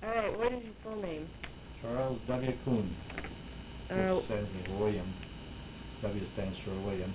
All right, what is your full name? Charles W. Kuhn, Uh, which stands for William. W stands for William.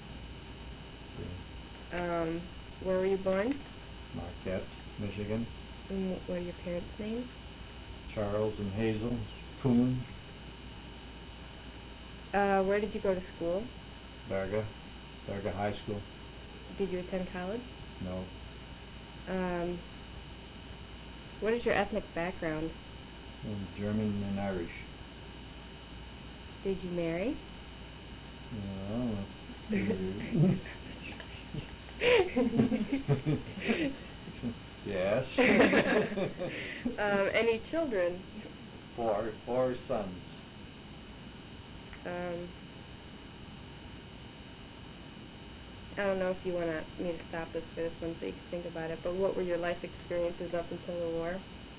um, where were you born? Marquette, Michigan. And what are your parents' names? Charles and Hazel Kuhn, Where did you go to school? Berga, Berga High School. Did you attend college? No, Um, what is your ethnic background? and German and Irish. Did you marry? No. Yes. Any children? Four sons. Um, I don't know if you want me to stop this for this one so you can think about it, but what were your life experiences up until the war?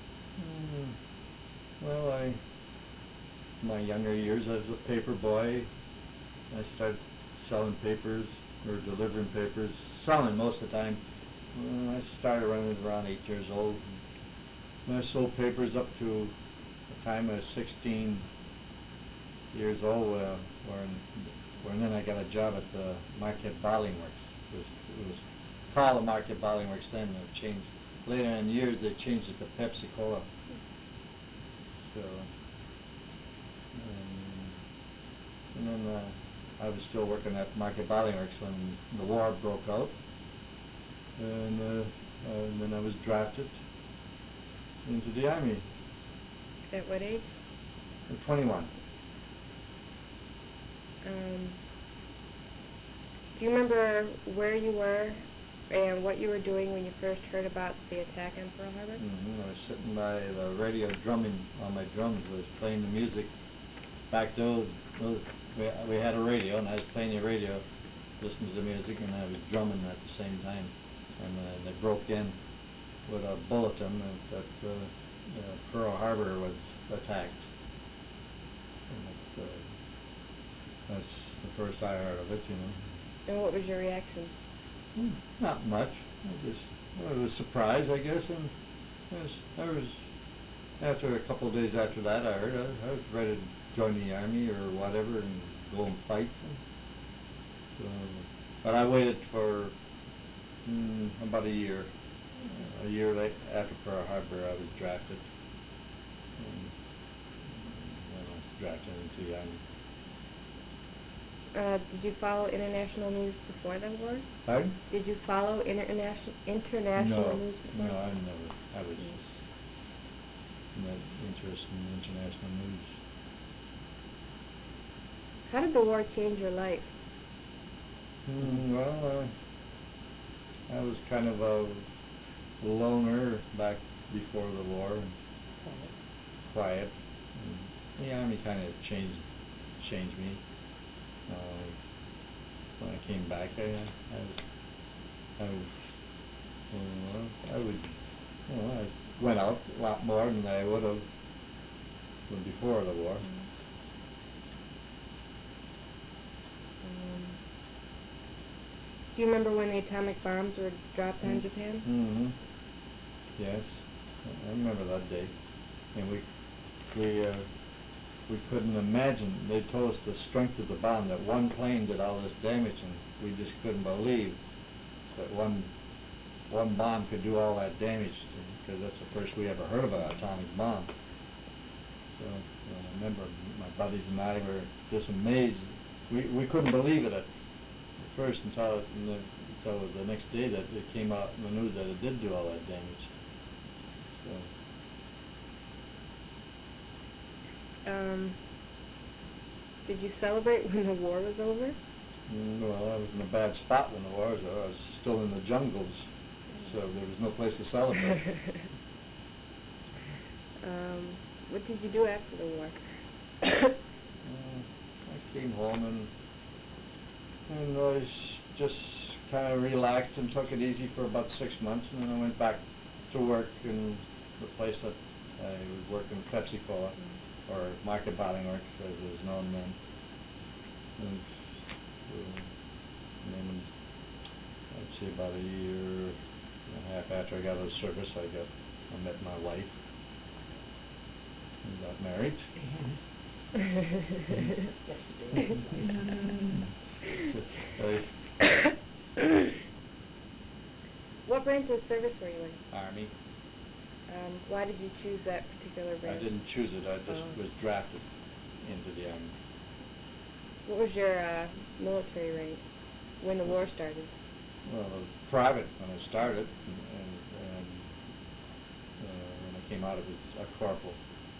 Well, my younger years as a paper boy, I started selling papers or delivering papers, selling most of the time. I started running around 8 years old. And I sold papers up to the time I was 16 years old, when then I got a job at the Marquette Bottling Works. It was called the Marquette Bottling Works then, and it changed. Later in the years, they changed it to Pepsi Cola. So, and then I was still working at Marquette Bottling Works when the war broke out. And then I was drafted into the Army At what age? at 21. Do you remember where you were and what you were doing when you first heard about the attack on Pearl Harbor? I was sitting by the radio drumming on my drums, was playing the music. Back then, we had a radio, and I was playing the radio, listening to the music, and I was drumming at the same time. And they broke in with a bulletin that Pearl Harbor was attacked. And that's the first I heard of it, And what was your reaction? Not much. I was surprised, I guess, and I was after a couple of days after that, I was ready to join the Army or whatever and go and fight. So, but I waited for about a year. A year after Pearl Harbor, I was drafted. And, drafted into the Army. Did you follow international news before the war? Pardon? Did you follow international news before? No, I was not interested in international news. How did the war change your life? Well, I was kind of a loner back before the war, and quiet. And the Army kind of changed me. When I came back, I went out a lot more than I would have before the war. Do you remember when the atomic bombs were dropped on Japan? Mm-hmm. Yes, I remember that day, and we couldn't imagine. They told us the strength of the bomb, that one plane did all this damage, and we just couldn't believe that one bomb could do all that damage, because that's the first we ever heard of an atomic bomb. So I remember my buddies and I were just amazed. We couldn't believe it at first until the next day that it came out in the news that it did do all that damage. So. Did you celebrate when the war was over? Well, I was in a bad spot when the war was over. I was still in the jungles, so there was no place to celebrate. What did you do after the war? I came home and I just kind of relaxed and took it easy for about 6 months, and then I went back to work in the place that I was working, Pepsi Cola, or Marquette Bottling Works as it was known then. And then I'd say about a year and a half after I got out of service, I met my wife, We got married. Yes, it is. What branch of service were you in? Army. Why did you choose that particular I branch? didn't choose it, I just Oh. was drafted into the Army. What was your military rank when the war started? Well, I was private when I started, and when I came out, it was a corporal.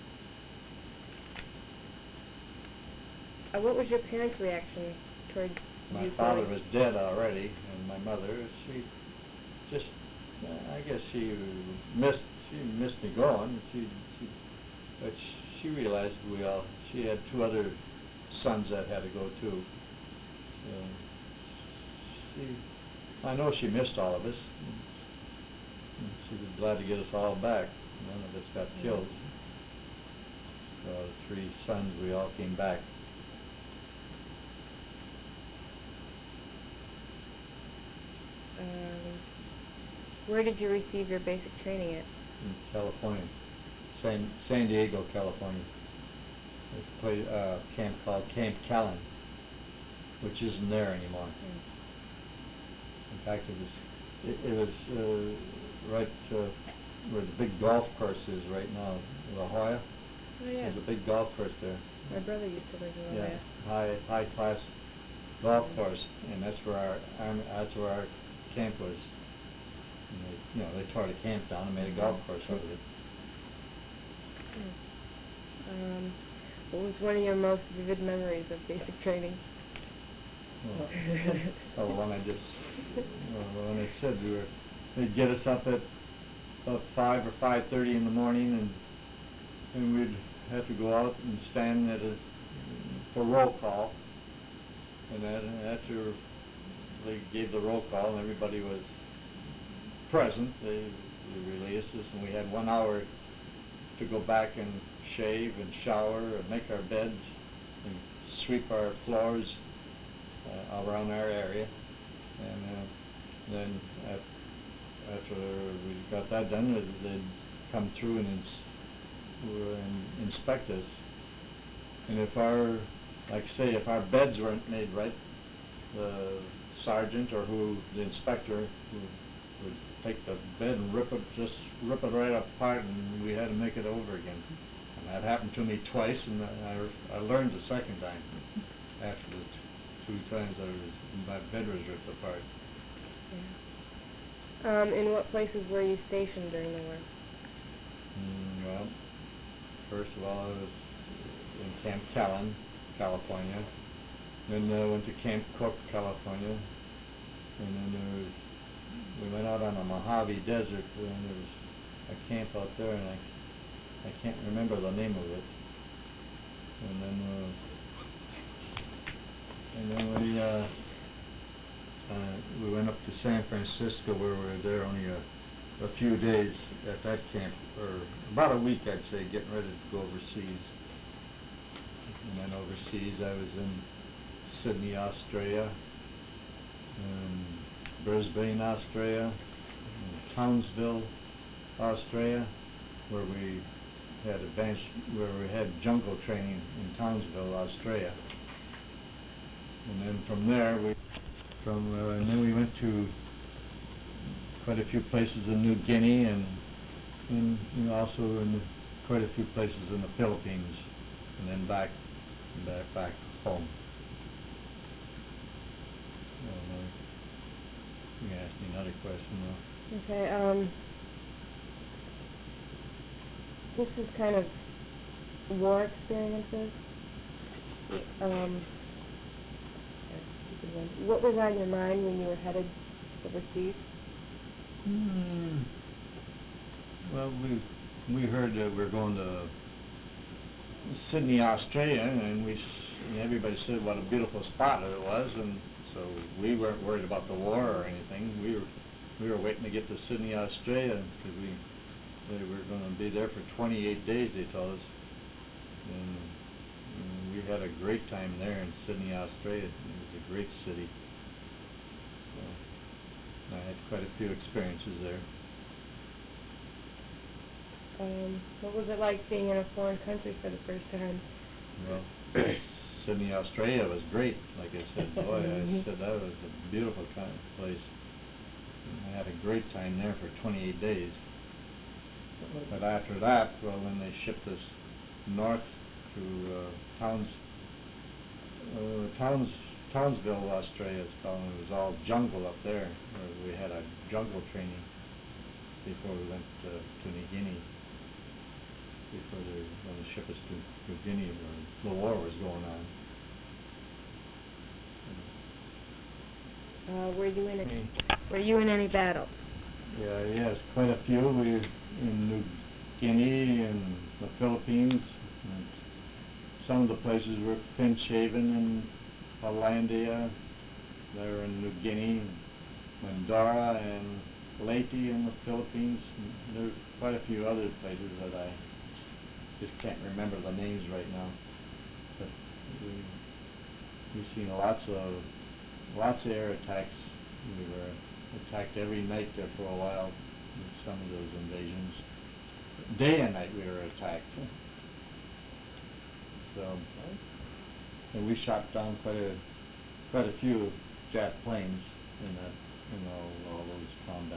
What was your parents' reaction toward My you father going? was dead already, and my mother, she just, I guess she missed me going. But she realized she had two other sons that had to go too. So I know she missed all of us. And she was glad to get us all back. None of us got killed. So the three sons, we all came back. Where did you receive your basic training at? In California, San Diego, California. There's a camp called Camp Callan, which isn't there anymore. In fact, it was right where the big golf course is right now, La Jolla. Oh yeah. There's a big golf course there. My brother used to live in La Jolla. High class golf course, and that's where our camp was. And they tore the camp down and made a golf course out of it. What was one of your most vivid memories of basic training? Oh, when I said they'd get us up at about 5 or 5:30 in the morning, and we'd have to go out and stand for roll call. And then after they gave the roll call and everybody was present, they released us, and we had 1 hour to go back and shave and shower and make our beds and sweep our floors around our area. And then after we got that done, they'd come through and inspect us. And if our beds weren't made right, the sergeant or the inspector would take the bed and rip it right apart, and we had to make it over again. And that happened to me twice, and I learned the second time. After the two times my bed was ripped apart. Yeah. In what places were you stationed during the war? Well, first of all, I was in Camp Callan, California. Then I went to Camp Cook, California. And then we went out on the Mojave Desert, and there was a camp out there, and I can't remember the name of it. And then we went up to San Francisco, where we were there only a few days at that camp, or about a week, I'd say, getting ready to go overseas. And then overseas, I was in Sydney, Australia, Brisbane, Australia, Townsville, Australia, where we had jungle training in Townsville, Australia. And then from there, and then we went to quite a few places in New Guinea, and also in quite a few places in the Philippines, and then back home. You can ask me another question though. Okay, this is kind of war experiences. What was on your mind when you were headed overseas? Well, we heard that we're going to Sydney, Australia, and everybody said what a beautiful spot it was, and so we weren't worried about the war or anything. We were waiting to get to Sydney, Australia, because they were going to be there for 28 days, they told us. And we had a great time there in Sydney, Australia. It was a great city. So I had quite a few experiences there. What was it like being in a foreign country for the first time? Well, Sydney, Australia was great. Like I said, boy, I said that was a beautiful kind of place. And I had a great time there for 28 days. But after that, well, when they shipped us north to Townsville, Australia, it's called. It was all jungle up there. Where we had a jungle training before we went to New Guinea. Before they going to ship us to New Guinea, where the war was going on. Were you in any battles? Yeah, yes, quite a few. We were in New Guinea and the Philippines. And some of the places were Finch Haven and Hollandia. They were in New Guinea, Mandara and Leyte in the Philippines. And there's quite a few other places that I just can't remember the names right now. But we've seen lots of air attacks. We were attacked every night there for a while with some of those invasions. Day and night we were attacked. So, and we shot down quite a few Jap planes in all those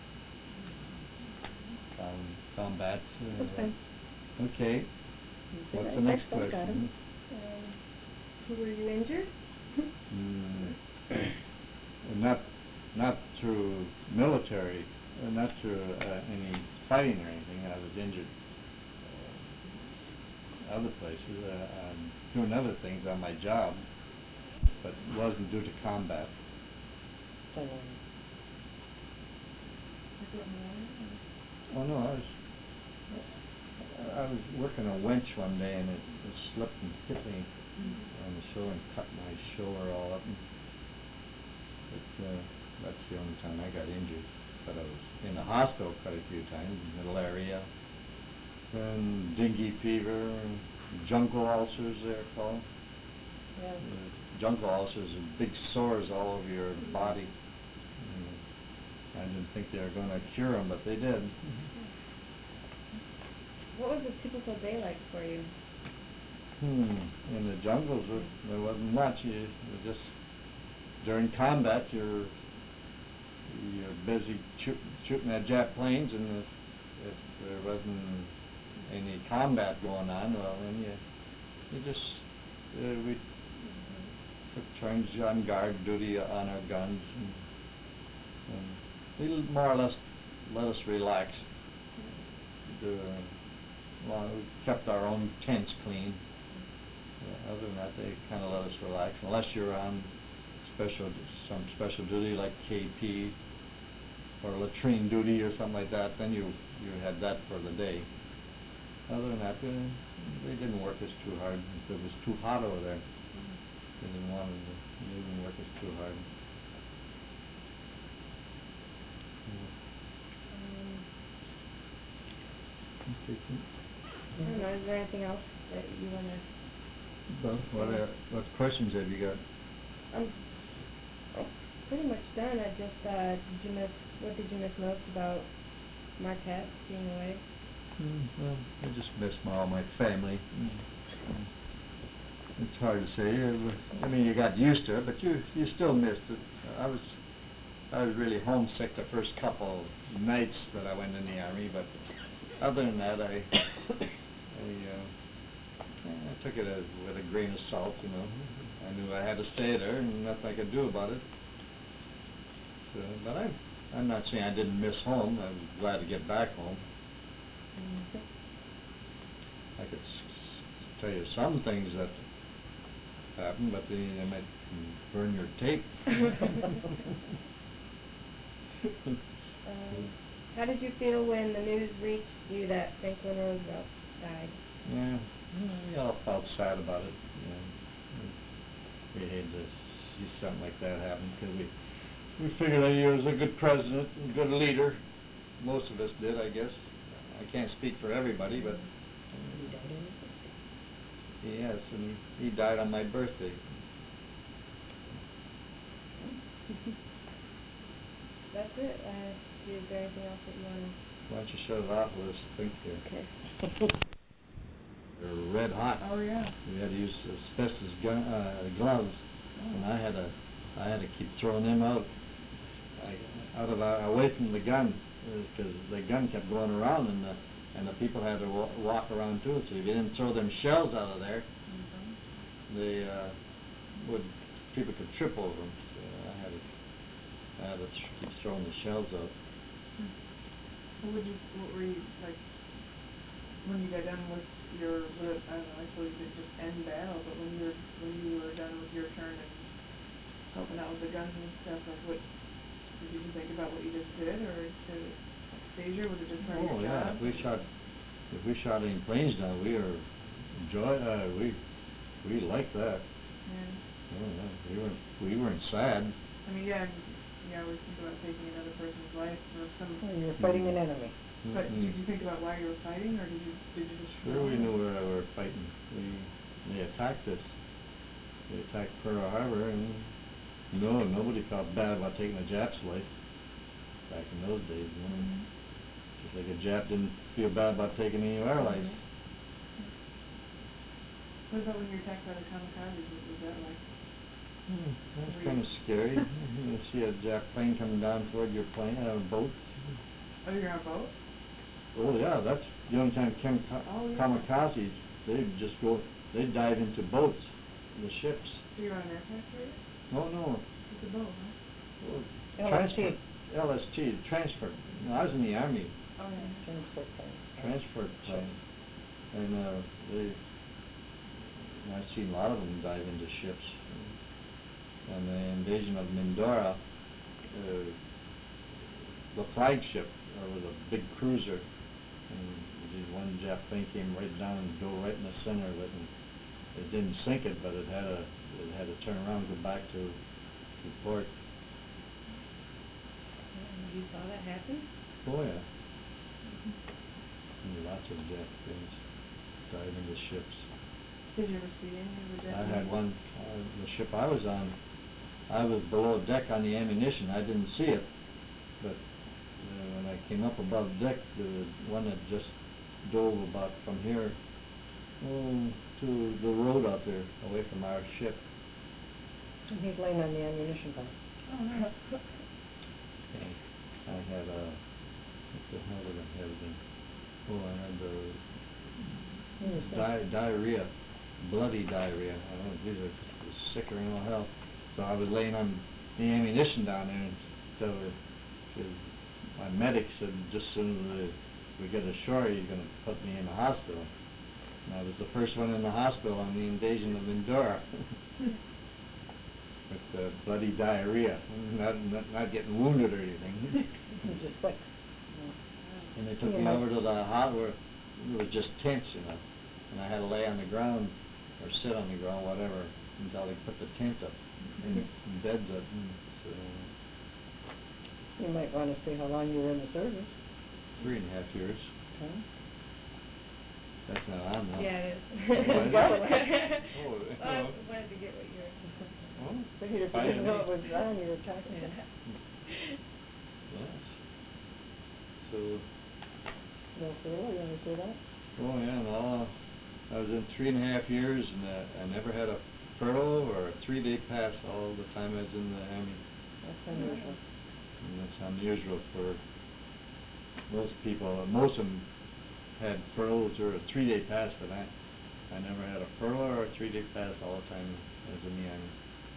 combats. That's fine. Okay. That's What's all the right. next Both got 'em. question? Were you injured? Not through military, not through any fighting or anything. I was injured other places, doing other things on my job, but it wasn't due to combat. Oh no, I was working a winch one day and it slipped and hit me on the shoulder and cut my shoulder all up. But that's the only time I got injured. But I was in the hospital quite a few times, malaria, and dengue fever, and jungle ulcers they're called. Yeah. Jungle ulcers are big sores all over your body. I didn't think they were going to cure them, but they did. What was a typical day like for you? In the jungles, there wasn't much. You just during combat, you're busy shooting at Jap planes, and if there wasn't any combat going on, well, then you just we took turns on guard duty on our guns, and they more or less let us relax. Well, we kept our own tents clean. Other than that, they kind of let us relax. Unless you're on some special duty like KP or latrine duty or something like that, then you had that for the day. Other than that, they didn't work us too hard. If it was too hot over there, they didn't work us too hard. I don't know, is there anything else that you want to... What questions have you got? I'm pretty much done. I just, what did you miss most about Marquette being away? Well, I just miss all my family. It's hard to say. I mean, you got used to it, but you still missed it. I was really homesick the first couple of nights that I went in the Army, but other than that, I took it with a grain of salt, you know. I knew I had to stay there and nothing I could do about it. So, but I'm not saying I didn't miss home. I was glad to get back home. I could tell you some things that happened, but they might burn your tape. How did you feel when the news reached you that Franklin Roosevelt died? Yeah, we all felt sad about it. You know. We hated to see something like that happen because we figured that he was a good president, a good leader. Most of us did, I guess. I can't speak for everybody, but yes, and he died on my birthday. That's it. Is there anything else that you want to Why don't you shut it off, let's think here. Okay. They're red hot. Oh, yeah. We had to use asbestos gloves, and Oh. I had to keep throwing them out, away from the gun, because the gun kept going around, and the people had to walk around too. So if you didn't throw them shells out of there, Mhm. they people could trip over them. So I had to keep throwing the shells out. What were you, like, when you got done with your, I don't know, I suppose you did just end battle, but when you were done with your turn and helping out with the guns and stuff, like, did you think about what you just did, or did it phase you, was it just part of Oh your yeah, job? if we shot any planes down, we liked that. Yeah. Oh yeah, we weren't sad. I mean, yeah, you always think about taking another person's life or some, Well, you're fighting an enemy. but Mm-mm. did you think about why you were fighting, or did you just? Sure, we knew where we were fighting. They attacked us. They attacked Pearl Harbor, and nobody felt bad about taking a Jap's life back in those days. You know? Mhm. Just like a Jap didn't feel bad about taking any of our lives. What about when you were attacked by the kamikazes, what was that like? That's Were kind you- of scary. You see a Jap plane coming down toward your plane out of boats. Oh, you're on a boat? Oh yeah, that's the only time Oh, yeah. kamikazes, they'd dive into boats, the ships. So you're on an aircraft carrier? Oh no, Just a boat, huh? well, LST. LST, transport. No, I was in the Army, Oh, yeah. Transport plane. transport planes. Ships. And I've seen a lot of them dive into ships. And the invasion of Mindoro, the flagship was a big cruiser, and one Jap plane came right down and dove right in the center of it, and it didn't sink it, but it had to turn around and go back to port. You saw that happen? Oh yeah. And lots of Jap planes dive into ships. Did you ever see any of the I Japanese? had one, the ship I was on, I was below deck on the ammunition, I didn't see it, but when I came up above deck, the one that just dove about from here to the road out there, away from our ship. And he's laying on the ammunition pile. Oh, nice. And I had what the hell did I have then? Oh, I had You were sick. diarrhea, bloody diarrhea. I don't know, these are just sicker than all hell. So I was laying on the ammunition down there, and so my medic said, just as soon as we get ashore, you're going to put me in the hospital. And I was the first one in the hospital on the invasion of Mindoro. With bloody diarrhea, not getting wounded or anything. You're just sick. And they took You me might- over to the hot where it was just tents, and I had to lay on the ground or sit on the ground, whatever, until they put the tent up and beds up. And so You might want to see how long you were in the service. 3.5 years. Okay. That's not on now. Yeah, it is. Oh, is it? Well, Oh, I well. wanted to get what you're. Oh, Figured if you fine didn't to know me. it was on, you were talking Yeah. about. Yes. So, No furlough, you want to say that? oh yeah, and I was in 3.5 years, and I never had a furlough or a 3-day pass all the time I was in the Army. That's unusual. And that's unusual for most people. Most of them had furloughs or a 3-day pass, but I never had a furlough or a 3-day pass all the time I was in the Army.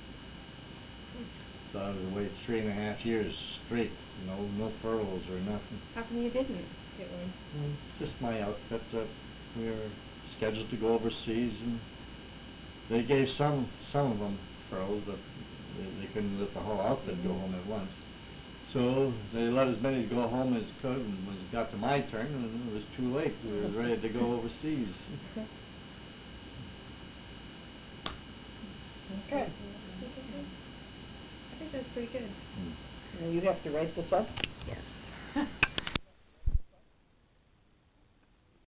So I was away 3.5 years straight, no furloughs or nothing. How come you didn't get one? Just my outfit, we were scheduled to go overseas, and they gave some of them furloughs, but they couldn't let the whole outfit go home at once. So they let as many go home as could, and when it got to my turn, and it was too late. We were ready to go overseas. Okay. I think that's pretty good. Mm. Now you have to write this up? Yes.